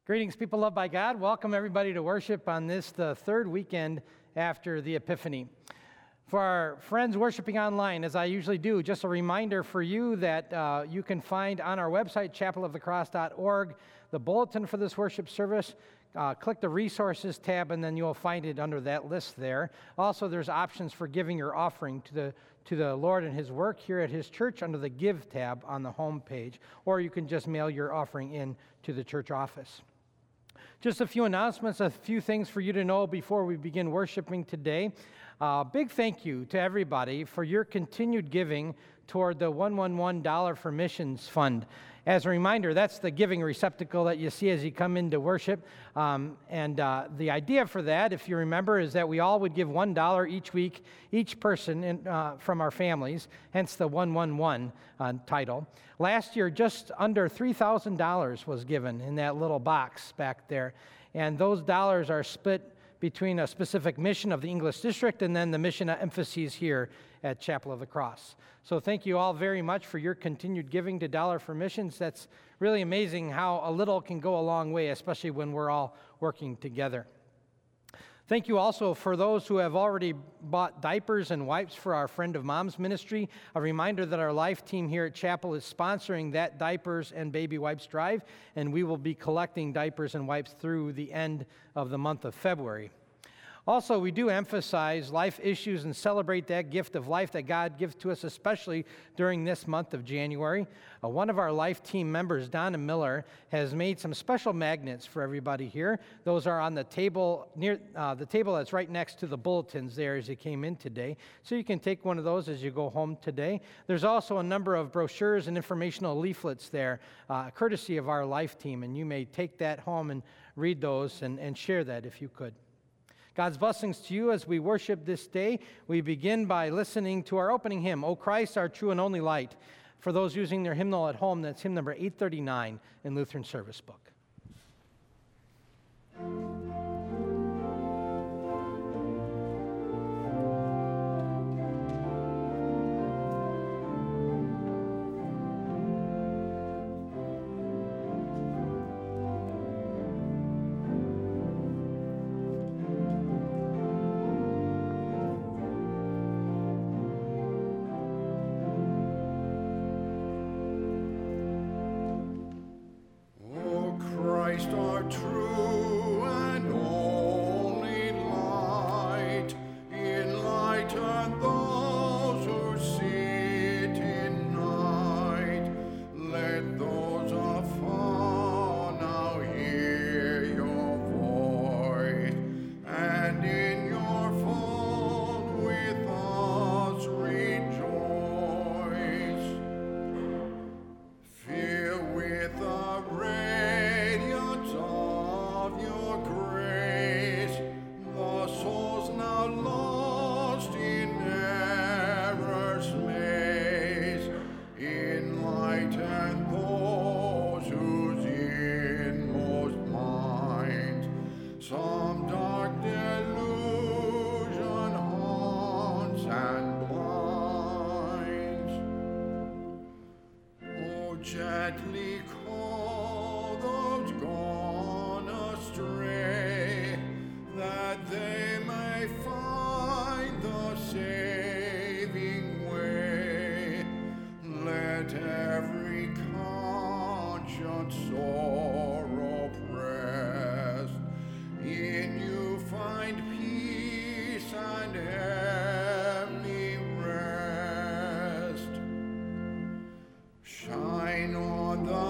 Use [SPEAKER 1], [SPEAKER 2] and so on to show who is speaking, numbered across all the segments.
[SPEAKER 1] Greetings, people loved by God. Welcome everybody to worship on this, the third weekend after the Epiphany. For our friends worshiping online, as I usually do, just a reminder for you that you can find on our website, chapelofthecross.org, the bulletin for this worship service. Click the resources tab, and then you'll find it under that list there. Also, there's options for giving your offering to the Lord and His work here at His church under the Give tab on the home page, or you can just mail your offering in to the church office. Just a few announcements, a few things for you to know before we begin worshiping today. Big thank you to everybody for your continued giving toward the $111 for Missions Fund. As a reminder, that's the giving receptacle that you see as you come into worship. The idea for that, if you remember, is that we all would give $1 each week, each person from our families, hence the 111 title. Last year, just under $3,000 was given in that little box back there. And those dollars are split between a specific mission of the English District and then the mission emphases here at Chapel of the Cross. So thank you all very much for your continued giving to Dollar for Missions. That's really amazing how a little can go a long way, especially when we're all working together. Thank you also for those who have already bought diapers and wipes for our Friend of Moms ministry. A reminder that our life team here at Chapel is sponsoring that diapers and baby wipes drive, and we will be collecting diapers and wipes through the end of the month of February. Also, we do emphasize life issues and celebrate that gift of life that God gives to us, especially during this month of January. One of our life team members, Donna Miller, has made some special magnets for everybody here. Those are on the table, near the table that's right next to the bulletins there as you came in today. So you can take one of those as you go home today. There's also a number of brochures and informational leaflets there, courtesy of our life team, and you may take that home and read those and share that if you could. God's blessings to you as we worship this day. We begin by listening to our opening hymn, O Christ, our true and only light. For those using their hymnal at home, that's hymn number 839 in Lutheran Service Book.
[SPEAKER 2] Gently call those gone astray, that they may find the saving way. Let every conscience sore oppressed in you find peace and heavenly rest. Shine on the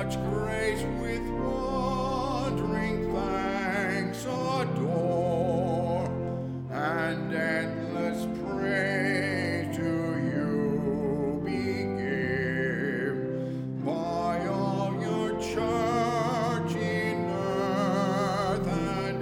[SPEAKER 2] such grace with wandering thanks adore, and endless praise to you be given by all your church in earth and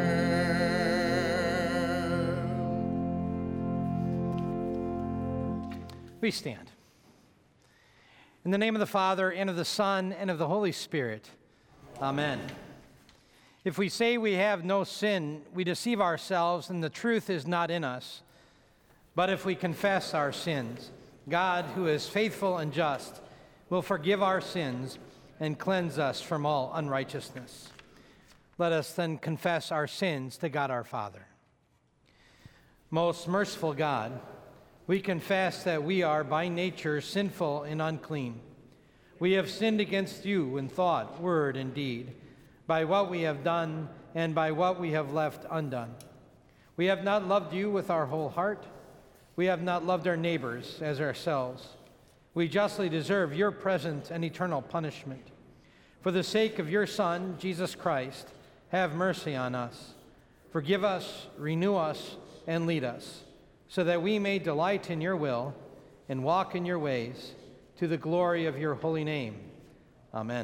[SPEAKER 2] air.
[SPEAKER 1] We stand. In the name of the Father, and of the Son, and of the Holy Spirit. Amen. If we say we have no sin, we deceive ourselves, and the truth is not in us. But if we confess our sins, God, who is faithful and just, will forgive our sins and cleanse us from all unrighteousness. Let us then confess our sins to God our Father. Most merciful God, we confess that we are by nature sinful and unclean. We have sinned against you in thought, word, and deed, by what we have done and by what we have left undone. We have not loved you with our whole heart. We have not loved our neighbors as ourselves. We justly deserve your present and eternal punishment. For the sake of your Son, Jesus Christ, have mercy on us. Forgive us, renew us, and lead us, so that we may delight in your will and walk in your ways, to the glory of your holy name. Amen.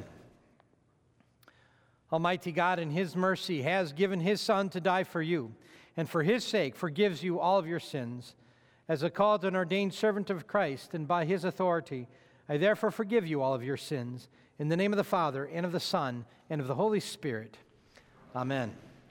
[SPEAKER 1] Almighty God, in his mercy, has given his Son to die for you, and for his sake forgives you all of your sins. As a called and ordained servant of Christ, and by his authority, I therefore forgive you all of your sins, in the name of the Father, and of the Son, and of the Holy Spirit. Amen.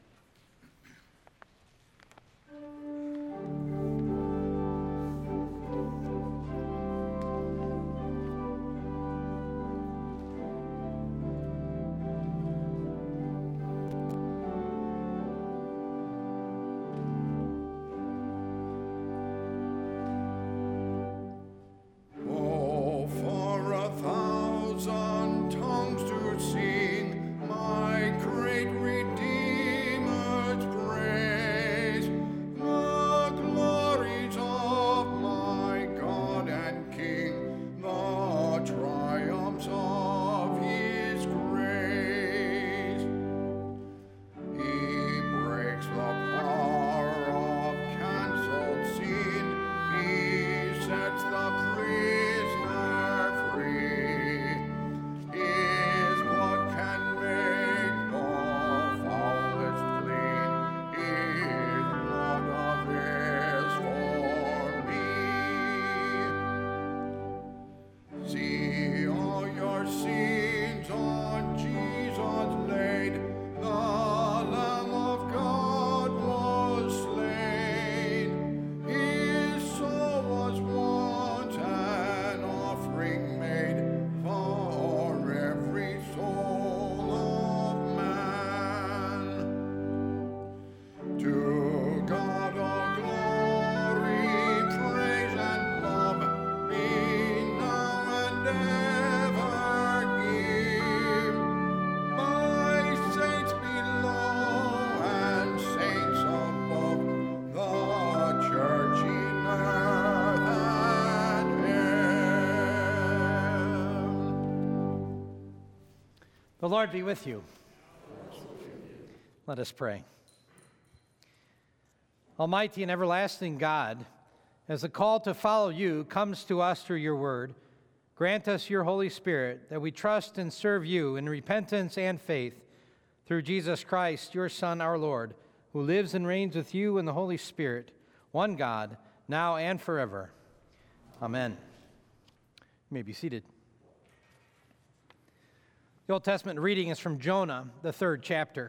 [SPEAKER 2] Oh, for 1,000 tongues to sing my great Redeemer's praise, the glories of my God and King, the triumphs of his grace. He breaks the power of cancelled sin. He sets the prisoner free. His blood can make the foulest clean. His blood avails for me. See all your sins on Jesus laid. The Lamb of God was slain. His soul was once an offering made for every soul of man. To God all glory, praise, and love be now and ever give. By saints below and saints above, the church in earth and heaven.
[SPEAKER 1] The Lord be with you. Let us pray. Almighty and everlasting God, as the call to follow you comes to us through your word, grant us your Holy Spirit, that we trust and serve you in repentance and faith through Jesus Christ, your Son, our Lord, who lives and reigns with you in the Holy Spirit, one God, now and forever. Amen. You may be seated. The Old Testament reading is from Jonah, the 3rd chapter.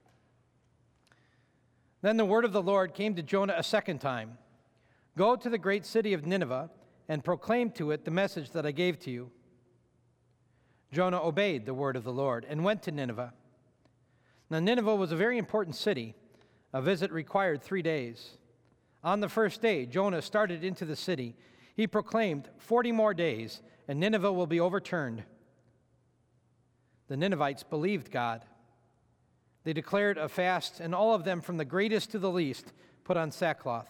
[SPEAKER 1] Then the word of the Lord came to Jonah a second time. Go to the great city of Nineveh and proclaim to it the message that I gave to you. Jonah obeyed the word of the Lord and went to Nineveh. Now Nineveh was a very important city. A visit required 3 days. On the first day, Jonah started into the city. He proclaimed, 40 more days, and Nineveh will be overturned. The Ninevites believed God. They declared a fast, and all of them, from the greatest to the least, put on sackcloth.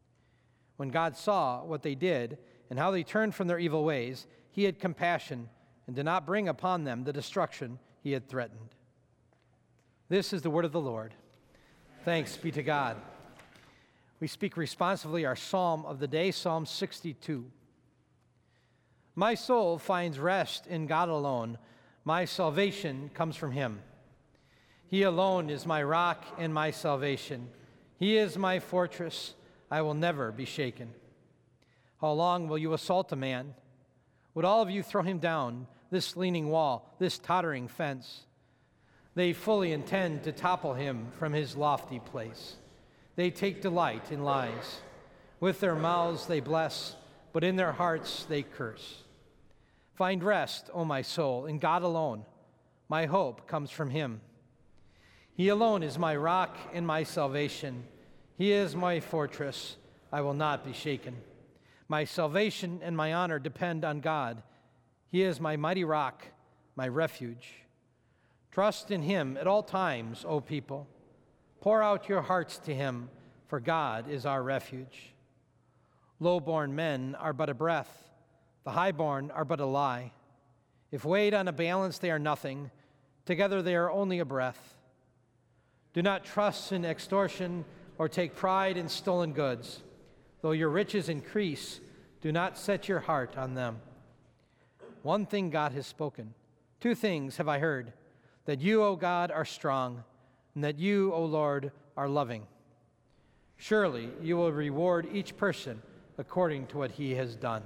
[SPEAKER 1] When God saw what they did and how they turned from their evil ways, he had compassion and did not bring upon them the destruction he had threatened. This is the word of the Lord. Thanks be to God. We speak responsively our psalm of the day, Psalm 62. My soul finds rest in God alone. My salvation comes from him. He alone is my rock and my salvation. He is my fortress. I will never be shaken. How long will you assault a man? Would all of you throw him down, this leaning wall, this tottering fence? They fully intend to topple him from his lofty place. They take delight in lies. With their mouths they bless, but in their hearts they curse. Find rest, O my soul, in God alone. My hope comes from him. He alone is my rock and my salvation. He is my fortress. I will not be shaken. My salvation and my honor depend on God. He is my mighty rock, my refuge. Trust in him at all times, O people. Pour out your hearts to him, for God is our refuge. Low-born men are but a breath. The high-born are but a lie. If weighed on a balance, they are nothing. Together they are only a breath. Do not trust in extortion or take pride in stolen goods. Though your riches increase, do not set your heart on them. One thing God has spoken. Two things have I heard, that you, O God, are strong, and that you, O Lord, are loving. Surely you will reward each person according to what he has done.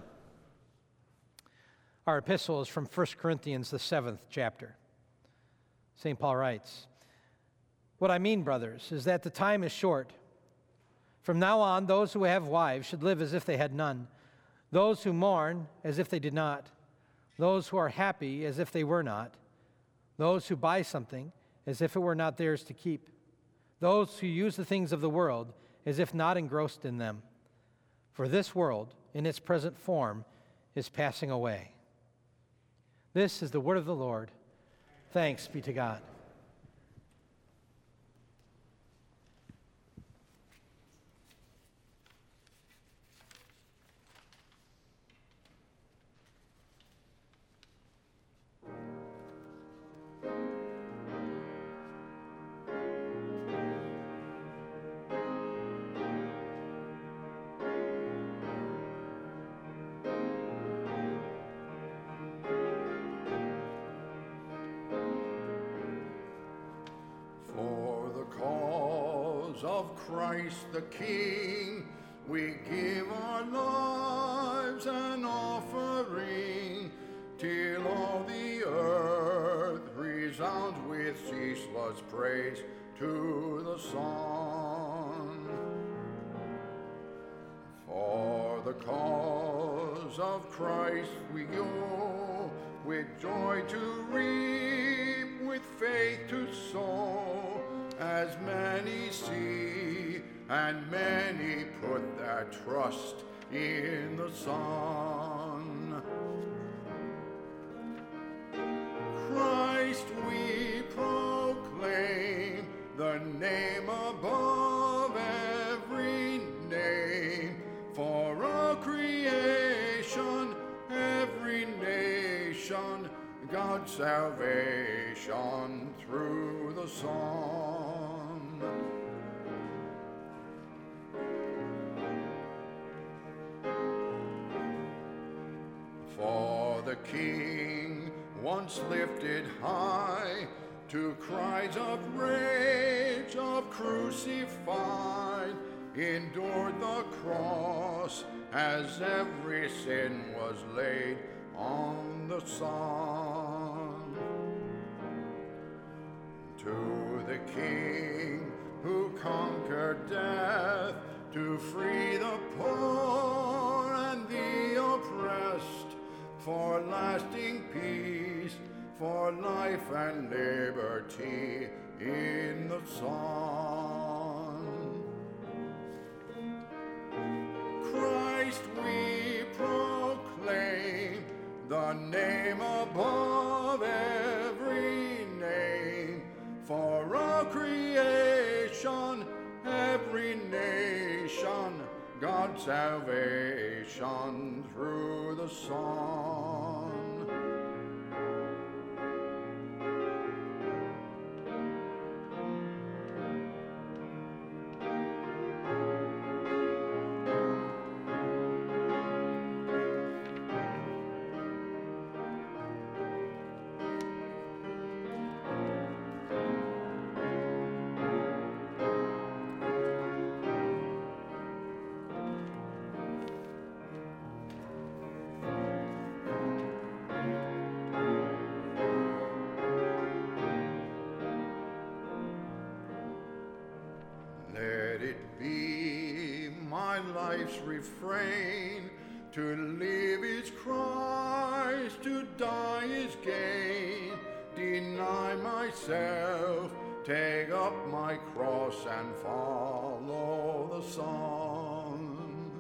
[SPEAKER 1] Our epistle is from 1 Corinthians, the 7th chapter. St. Paul writes, "What I mean, brothers, is that the time is short. From now on, those who have wives should live as if they had none, those who mourn as if they did not, those who are happy as if they were not, those who buy something as if it were not theirs to keep, those who use the things of the world as if not engrossed in them. For this world, in its present form, is passing away." This is the word of the Lord. Thanks be to God.
[SPEAKER 2] Of Christ the King, we give our lives an offering, till all the earth resounds with ceaseless praise to the Son. For the cause of Christ we go, with joy to reap, with faith to sow, as many see, and many put their trust in the Son. Christ we proclaim, the name above every name, for all creation, every nation, God's salvation through the Son. For the King, once lifted high, to cries of rage, of crucified, endured the cross, as every sin was laid on the Son. To the King who conquered death, to free the poor and the oppressed, for lasting peace, for life and liberty in the Son. Christ we proclaim, the name above every name, for all creation, every nation, God's salvation through the Son. life's refrain. To live is Christ, to die is gain. Deny myself, take up my cross and follow the Son.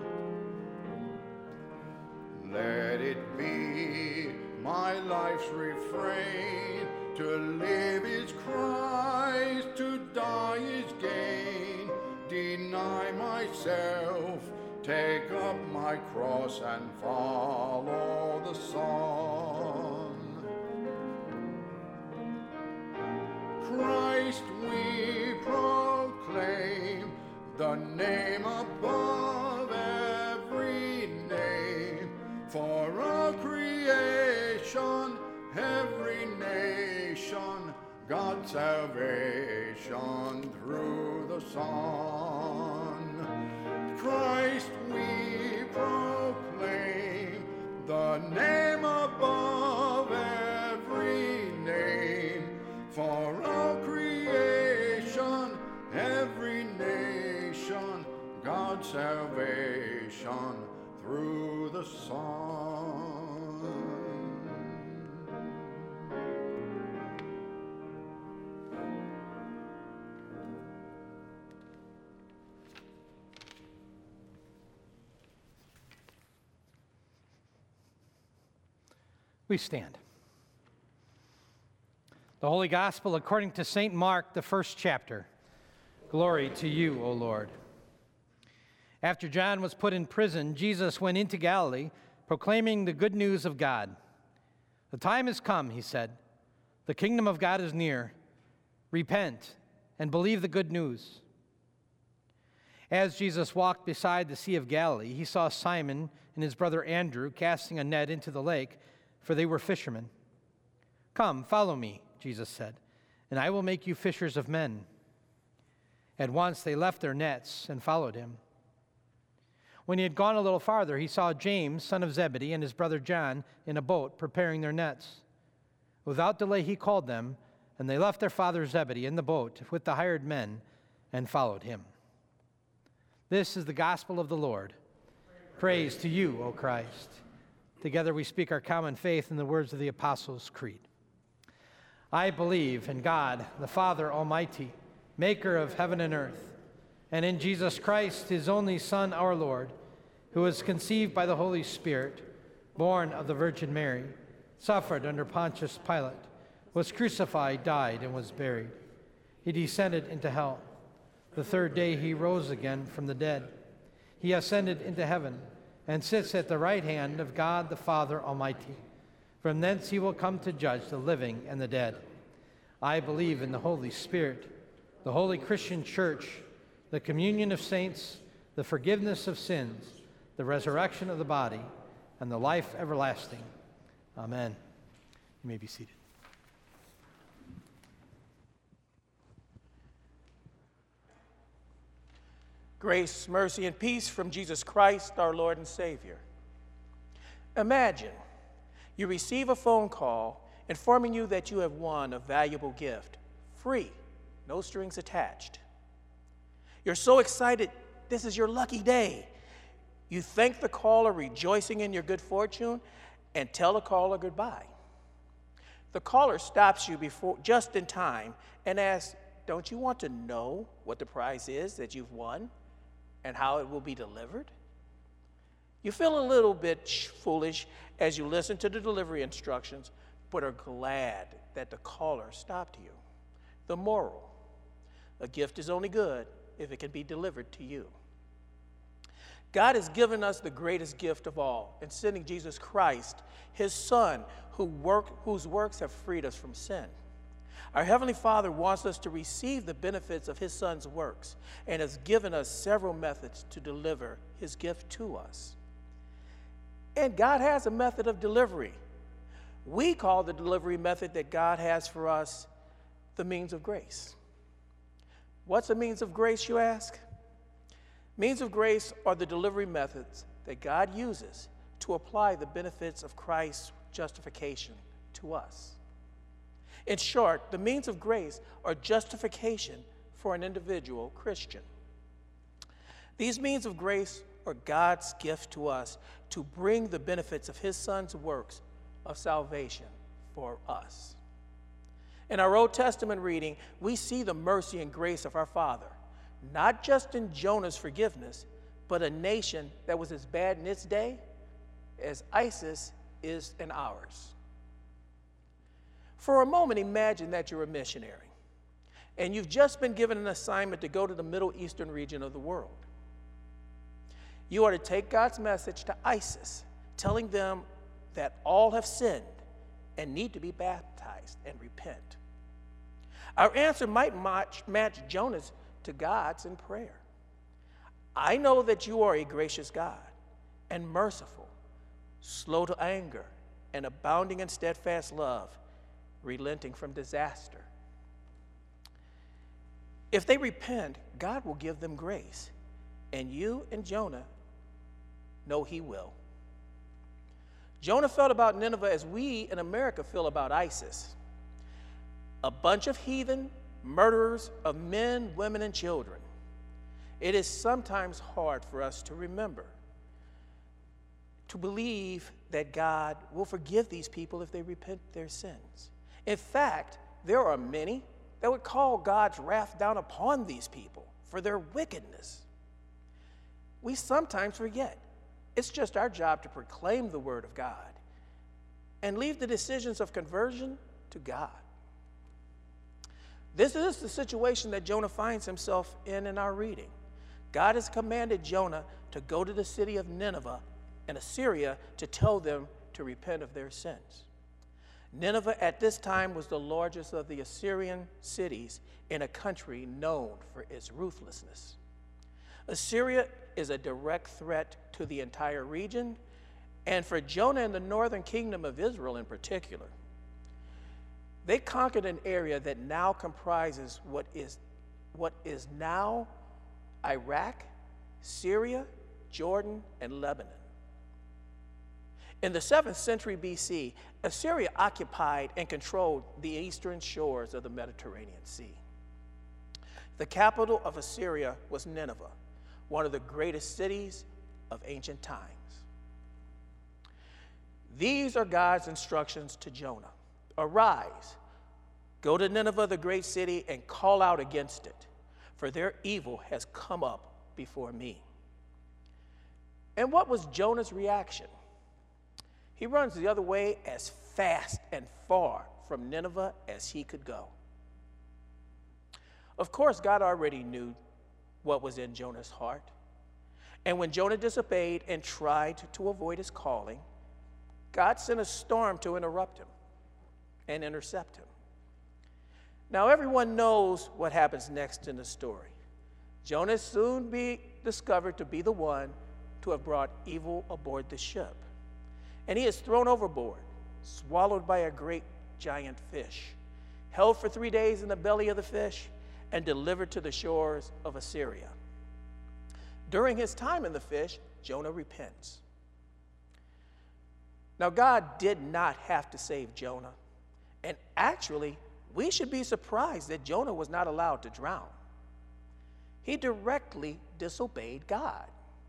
[SPEAKER 2] Let it be my life's refrain. To live is Christ, to die is gain. Deny myself, take up my cross and follow the Son. Christ we proclaim, the name above every name. For all creation, every nation, God's salvation through the Son. Christ we proclaim, the name above every name. For all creation, every nation, God's salvation through the Son.
[SPEAKER 1] We stand. The Holy Gospel according to St. Mark, the first chapter. Glory to you, O Lord. After John was put in prison, Jesus went into Galilee, proclaiming the good news of God. The time has come, he said. The kingdom of God is near. Repent and believe the good news. As Jesus walked beside the Sea of Galilee, he saw Simon and his brother Andrew casting a net into the lake, for they were fishermen. Come, follow me, Jesus said, and I will make you fishers of men. At once they left their nets and followed him. When he had gone a little farther, he saw James, son of Zebedee, and his brother John in a boat preparing their nets. Without delay he called them, and they left their father Zebedee in the boat with the hired men and followed him. This is the gospel of the Lord. Praise to you, O Christ. Together we speak our common faith in the words of the Apostles' Creed. I believe in God, the Father Almighty, maker of heaven and earth, and in Jesus Christ, his only Son, our Lord, who was conceived by the Holy Spirit, born of the Virgin Mary, suffered under Pontius Pilate, was crucified, died, and was buried. He descended into hell. The third day he rose again from the dead. He ascended into heaven and sits at the right hand of God the Father Almighty. From thence he will come to judge the living and the dead. I believe in the Holy Spirit, the holy Christian church, the communion of saints, the forgiveness of sins, the resurrection of the body, and the life everlasting. Amen. You may be seated.
[SPEAKER 3] Grace, mercy, and peace from Jesus Christ, our Lord and Savior. Imagine you receive a phone call informing you that you have won a valuable gift, free, no strings attached. You're so excited, this is your lucky day. You thank the caller, rejoicing in your good fortune, and tell the caller goodbye. The caller stops you just in time and asks, don't you want to know what the prize is that you've won and how it will be delivered? You feel a little bit foolish as you listen to the delivery instructions, but are glad that the caller stopped you. The moral: a gift is only good if it can be delivered to you. God has given us the greatest gift of all in sending Jesus Christ, his Son, whose works have freed us from sin. Our Heavenly Father wants us to receive the benefits of his Son's works and has given us several methods to deliver his gift to us. And God has a method of delivery. We call the delivery method that God has for us the means of grace. What's a means of grace, you ask? Means of grace are the delivery methods that God uses to apply the benefits of Christ's justification to us. In short, the means of grace are justification for an individual Christian. These means of grace or God's gift to us to bring the benefits of his Son's works of salvation for us. In our Old Testament reading, we see the mercy and grace of our Father, not just in Jonah's forgiveness, but a nation that was as bad in its day as ISIS is in ours. For a moment, imagine that you're a missionary, and you've just been given an assignment to go to the Middle Eastern region of the world. You are to take God's message to ISIS, telling them that all have sinned and need to be baptized and repent. Our answer might match Jonah's to God's in prayer. I know that you are a gracious God and merciful, slow to anger, and abounding in steadfast love, relenting from disaster. If they repent, God will give them grace, and you and Jonah know he will. Jonah felt about Nineveh as we in America feel about ISIS. A bunch of heathen murderers of men, women, and children. It is sometimes hard for us to remember, to believe that God will forgive these people if they repent their sins. In fact, there are many that would call God's wrath down upon these people for their wickedness. We sometimes forget it's just our job to proclaim the word of God and leave the decisions of conversion to God. This is the situation that Jonah finds himself in our reading. God has commanded Jonah to go to the city of Nineveh and Assyria to tell them to repent of their sins. Nineveh at this time was the largest of the Assyrian cities in a country known for its ruthlessness. Assyria is a direct threat to the entire region, and for Jonah and the northern kingdom of Israel in particular. They conquered an area that now comprises what is now Iraq, Syria, Jordan, and Lebanon. In the 7th century BC, Assyria occupied and controlled the eastern shores of the Mediterranean Sea. The capital of Assyria was Nineveh, one of the greatest cities of ancient times. These are God's instructions to Jonah. Arise, go to Nineveh, the great city, and call out against it, for their evil has come up before me. And what was Jonah's reaction? He runs the other way as fast and far from Nineveh as he could go. Of course, God already knew what was in Jonah's heart. And when Jonah disobeyed and tried to avoid his calling, God sent a storm to interrupt him and intercept him. Now, everyone knows what happens next in the story. Jonah soon be discovered to be the one to have brought evil aboard the ship. And he is thrown overboard, swallowed by a great giant fish, held for 3 days in the belly of the fish, and delivered to the shores of Assyria. During his time in the fish, Jonah repents. Now, God did not have to save Jonah. And actually, we should be surprised that Jonah was not allowed to drown. He directly disobeyed God.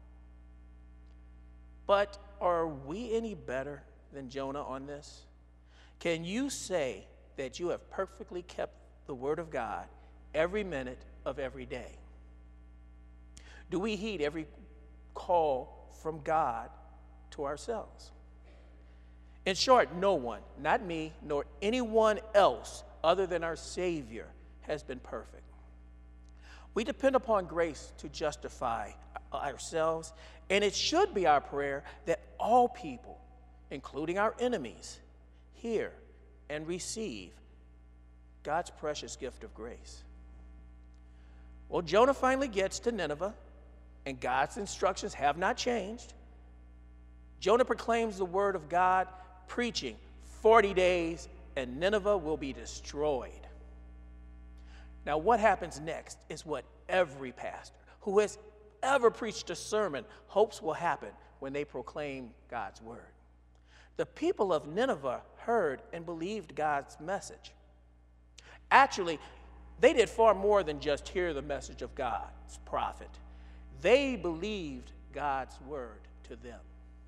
[SPEAKER 3] But are we any better than Jonah on this? Can you say that you have perfectly kept the word of God every minute of every day? Do we heed every call from God to ourselves? In short, no one, not me, nor anyone else other than our Savior, has been perfect. We depend upon grace to justify ourselves, and it should be our prayer that all people, including our enemies, hear and receive God's precious gift of grace. Well, Jonah finally gets to Nineveh, and God's instructions have not changed. Jonah proclaims the word of God, preaching 40 days, and Nineveh will be destroyed. Now, what happens next is what every pastor who has ever preached a sermon hopes will happen when they proclaim God's word. The people of Nineveh heard and believed God's message. Actually, they did far more than just hear the message of God's prophet. They believed God's word to them.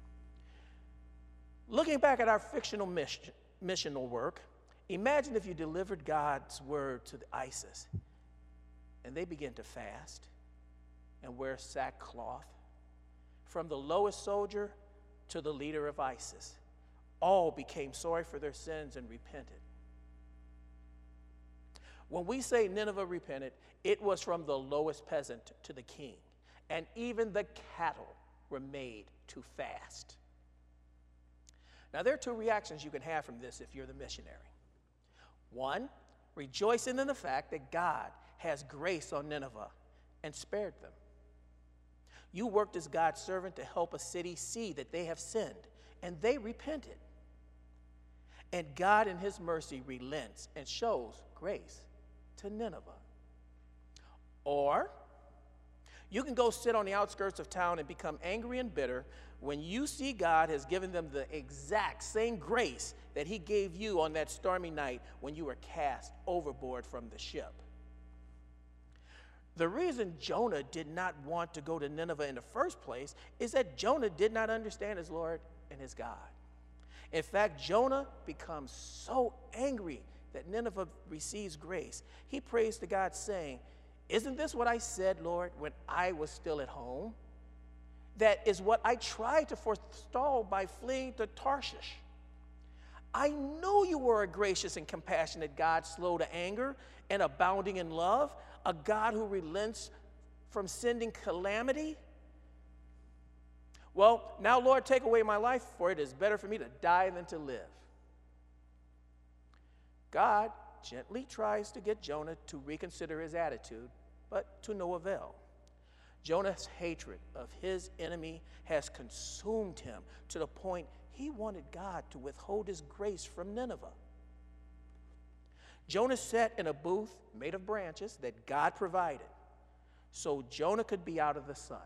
[SPEAKER 3] Looking back at our fictional missional work, imagine if you delivered God's word to the ISIS and they began to fast and wear sackcloth. From the lowest soldier to the leader of ISIS, all became sorry for their sins and repented. When we say Nineveh repented, it was from the lowest peasant to the king, and even the cattle were made to fast. Now, there are two reactions you can have from this if you're the missionary. One, rejoicing in the fact that God has grace on Nineveh and spared them. You worked as God's servant to help a city see that they have sinned, and they repented. And God in his mercy relents and shows grace to Nineveh. Or you can go sit on the outskirts of town and become angry and bitter when you see God has given them the exact same grace that he gave you on that stormy night when you were cast overboard from the ship. The reason Jonah did not want to go to Nineveh in the first place is that Jonah did not understand his Lord and his God. In fact, Jonah becomes so angry that Nineveh receives grace. He prays to God saying, "Isn't this what I said, Lord, when I was still at home? That is what I tried to forestall by fleeing to Tarshish. I know you were a gracious and compassionate God, slow to anger and abounding in love, a God who relents from sending calamity. Well, now, Lord, take away my life, for it is better for me to die than to live." God gently tries to get Jonah to reconsider his attitude, but to no avail. Jonah's hatred of his enemy has consumed him to the point he wanted God to withhold his grace from Nineveh. Jonah sat in a booth made of branches that God provided so Jonah could be out of the sun.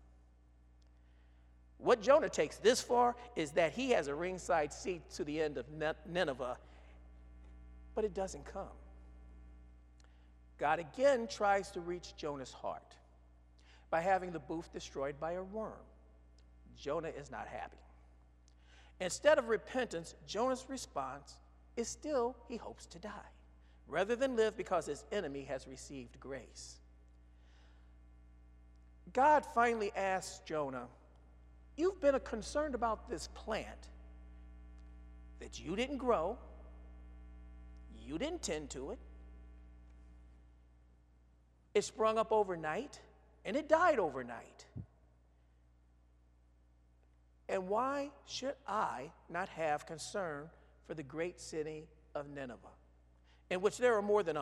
[SPEAKER 3] What Jonah takes this far is that he has a ringside seat to the end of Nineveh, but it doesn't come. God again tries to reach Jonah's heart by having the booth destroyed by a worm. Jonah is not happy. Instead of repentance, Jonah's response is still he hopes to die, rather than live because his enemy has received grace. God finally asks Jonah, "You've been concerned about this plant that you didn't grow, you didn't tend to it. It sprung up overnight, and it died overnight. And why should I not have concern for the great city of Nineveh, in which there are more than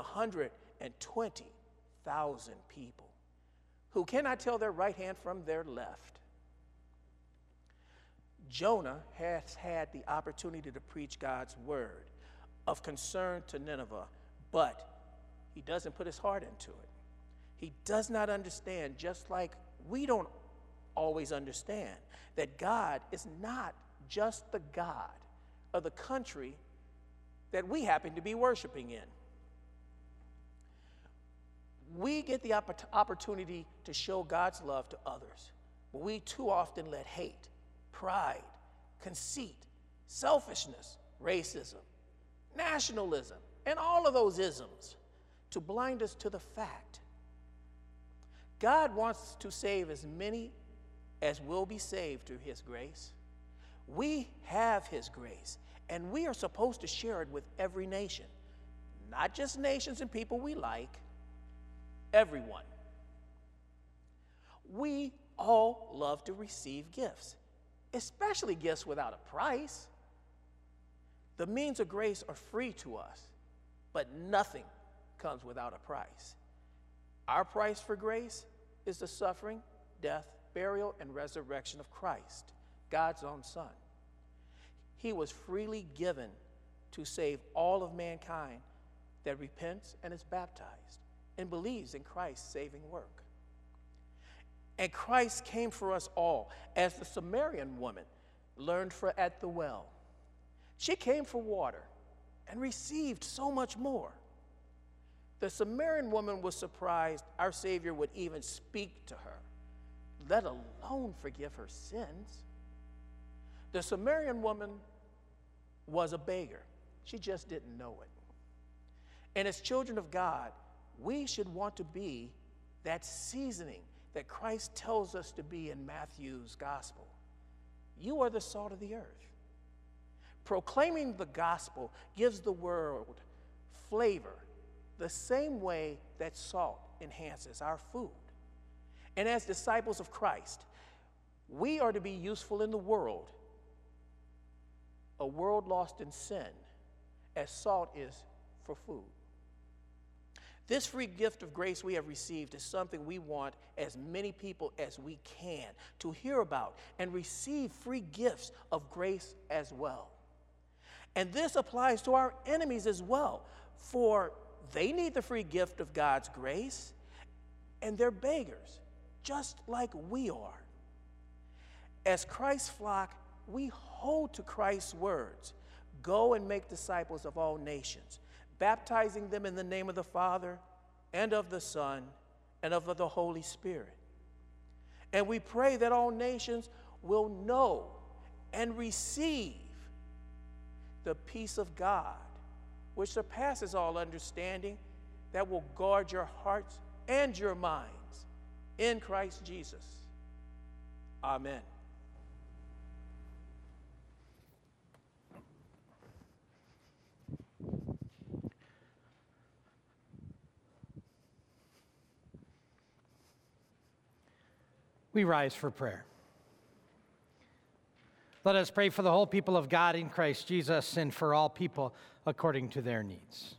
[SPEAKER 3] 120,000 people who cannot tell their right hand from their left?" Jonah has had the opportunity to preach God's word of concern to Nineveh, but he doesn't put his heart into it. He does not understand, just like we don't always understand, that God is not just the God of the country that we happen to be worshiping in. We get the opportunity to show God's love to others, but we too often let hate, pride, conceit, selfishness, racism, nationalism, and all of those isms to blind us to the fact God wants to save as many as will be saved through his grace. We have his grace, and we are supposed to share it with every nation, not just nations and people we like, everyone. We all love to receive gifts, especially gifts without a price. The means of grace are free to us, but nothing comes without a price. Our price for grace is the suffering, death, burial, and resurrection of Christ, God's own Son. He was freely given to save all of mankind that repents and is baptized and believes in Christ's saving work. And Christ came for us all, as the Samaritan woman learned at the well. She came for water and received so much more. The Samaritan woman was surprised our Savior would even speak to her, let alone forgive her sins. The Samaritan woman was a beggar. She just didn't know it. And as children of God, we should want to be that seasoning that Christ tells us to be in Matthew's gospel. You are the salt of the earth. Proclaiming the gospel gives the world flavor the same way that salt enhances our food. And as disciples of Christ, we are to be useful in the world, a world lost in sin, as salt is for food. This free gift of grace we have received is something we want as many people as we can to hear about and receive free gifts of grace as well. And this applies to our enemies as well, for they need the free gift of God's grace, and they're beggars, just like we are. As Christ's flock, we hold to Christ's words, "Go and make disciples of all nations, baptizing them in the name of the Father and of the Son and of the Holy Spirit." And we pray that all nations will know and receive the peace of God, which surpasses all understanding, that will guard your hearts and your minds in Christ Jesus. Amen.
[SPEAKER 1] We rise for prayer. Let us pray for the whole people of God in Christ Jesus and for all people according to their needs.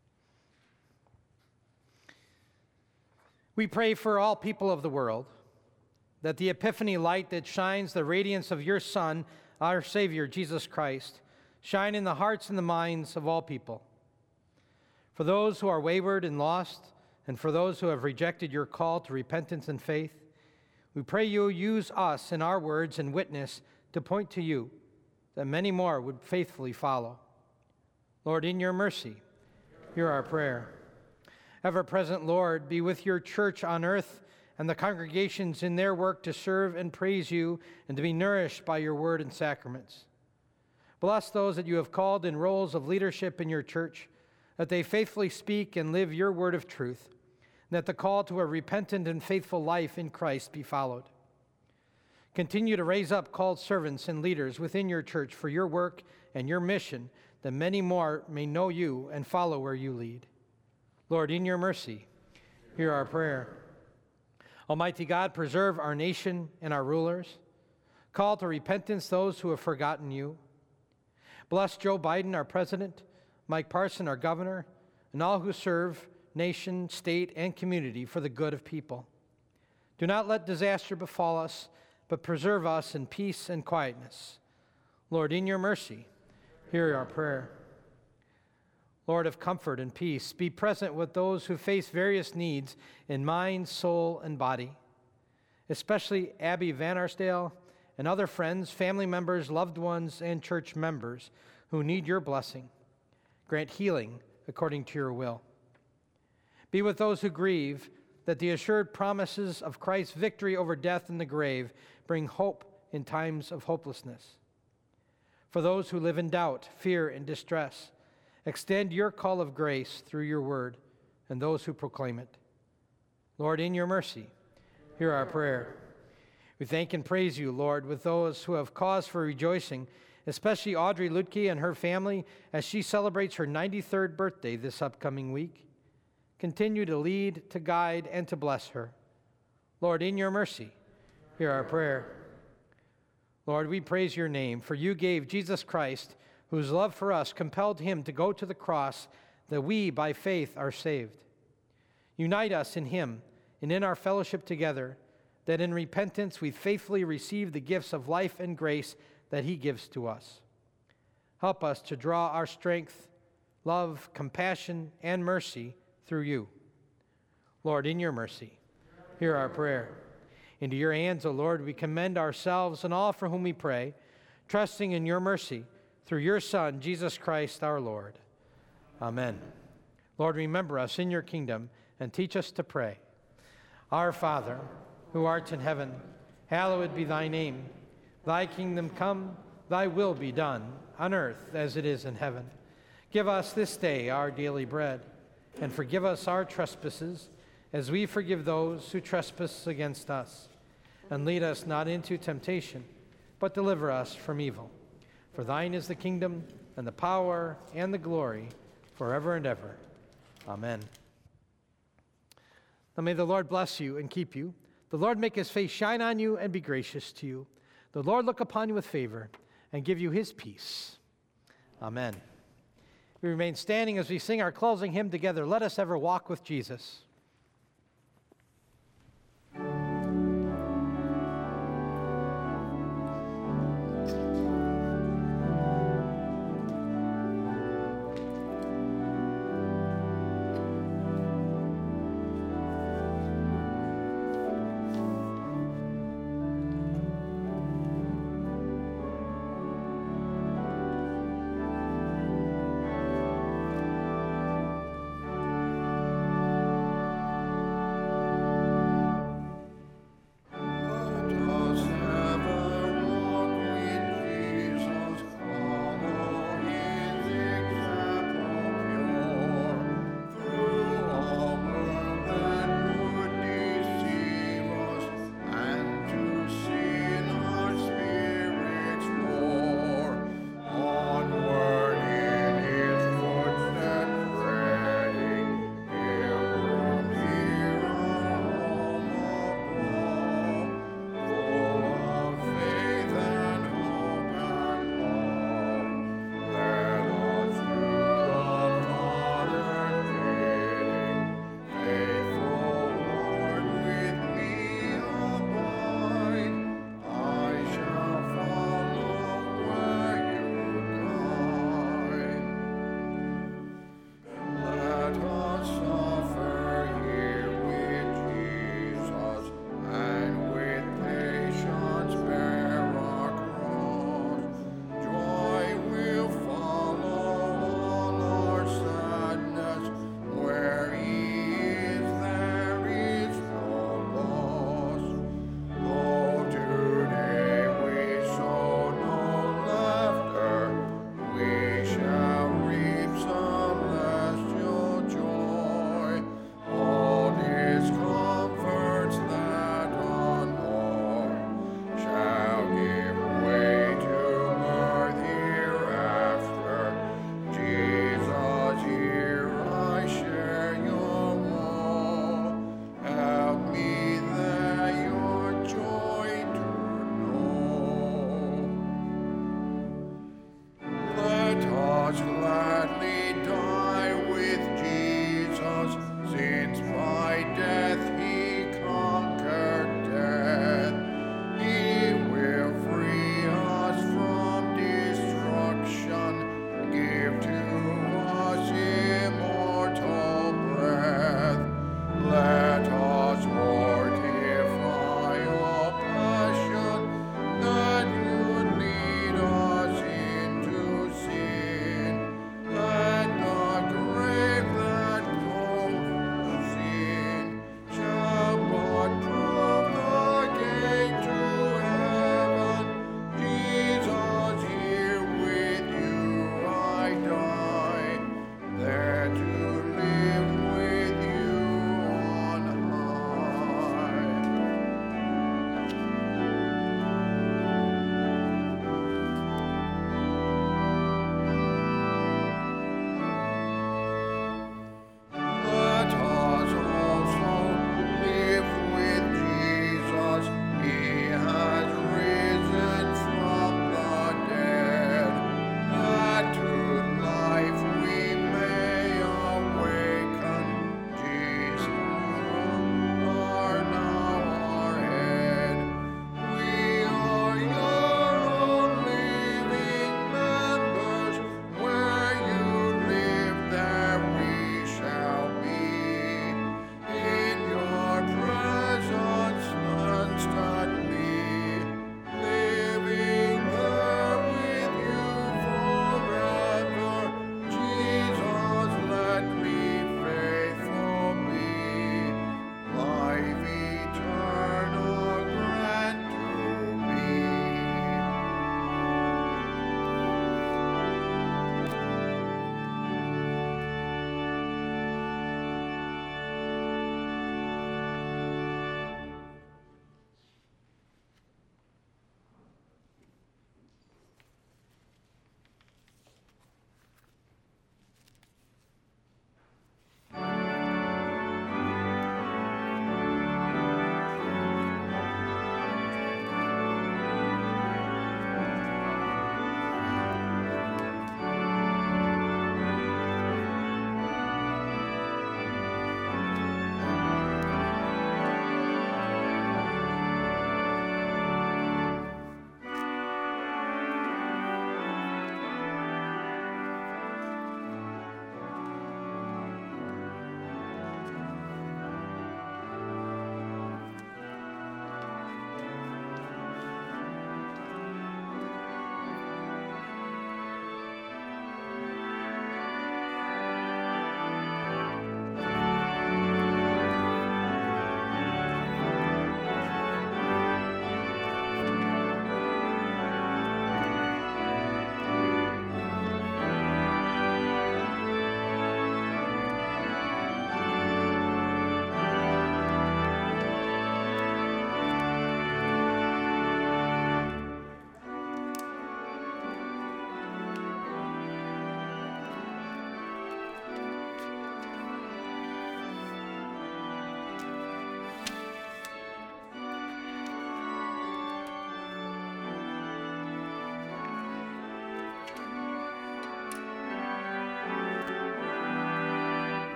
[SPEAKER 1] We pray for all people of the world, that the epiphany light that shines the radiance of your Son, our Savior, Jesus Christ, shine in the hearts and the minds of all people. For those who are wayward and lost, and for those who have rejected your call to repentance and faith, we pray you use us in our words and witness to point to you, that many more would faithfully follow. Lord, in your mercy, hear our prayer. Ever-present Lord, be with your church on earth and the congregations in their work to serve and praise you and to be nourished by your word and sacraments. Bless those that you have called in roles of leadership in your church, that they faithfully speak and live your word of truth, and that the call to a repentant and faithful life in Christ be followed. Continue to raise up called servants and leaders within your church for your work and your mission, that many more may know you and follow where you lead. Lord, in your mercy, hear our prayer. Almighty God, preserve our nation and our rulers. Call to repentance those who have forgotten you. Bless Joe Biden, our president, Mike Parson, our governor, and all who serve nation, state, and community for the good of people. Do not let disaster befall us, but preserve us in peace and quietness. Lord, in your mercy, hear our prayer. Lord of comfort and peace, be present with those who face various needs in mind, soul, and body, especially Abby Van Arsdale and other friends, family members, loved ones, and church members who need your blessing. Grant healing according to your will. Be with those who grieve, that the assured promises of Christ's victory over death and the grave bring hope in times of hopelessness. For those who live in doubt, fear, and distress, extend your call of grace through your word and those who proclaim it. Lord, in your mercy, hear our prayer. We thank and praise you, Lord, with those who have cause for rejoicing, especially Audrey Lutke and her family as she celebrates her 93rd birthday this upcoming week. Continue to lead, to guide, and to bless her. Lord, in your mercy, hear our prayer. Lord, we praise your name, for you gave Jesus Christ, whose love for us compelled him to go to the cross, that we, by faith, are saved. Unite us in him and in our fellowship together, that in repentance we faithfully receive the gifts of life and grace that he gives to us. Help us to draw our strength, love, compassion, and mercy through you. Lord, in your mercy, hear our prayer. Into your hands, O Lord, we commend ourselves and all for whom we pray, trusting in your mercy, through your Son, Jesus Christ our Lord. Amen. Lord, remember us in your kingdom and teach us to pray. Our Father, who art in heaven, Hallowed be thy name. Thy kingdom come, thy will be done, on earth as it is in heaven. Give us this day our daily bread, and forgive us our trespasses, as we forgive those who trespass against us. And lead us not into temptation, but deliver us from evil. For thine is the kingdom, and the power, and the glory, forever and ever. Amen. Now may the Lord bless you and keep you. The Lord make his face shine on you and be gracious to you. The Lord look upon you with favor and give you his peace. Amen. We remain standing as we sing our closing hymn together. Let us ever walk with Jesus.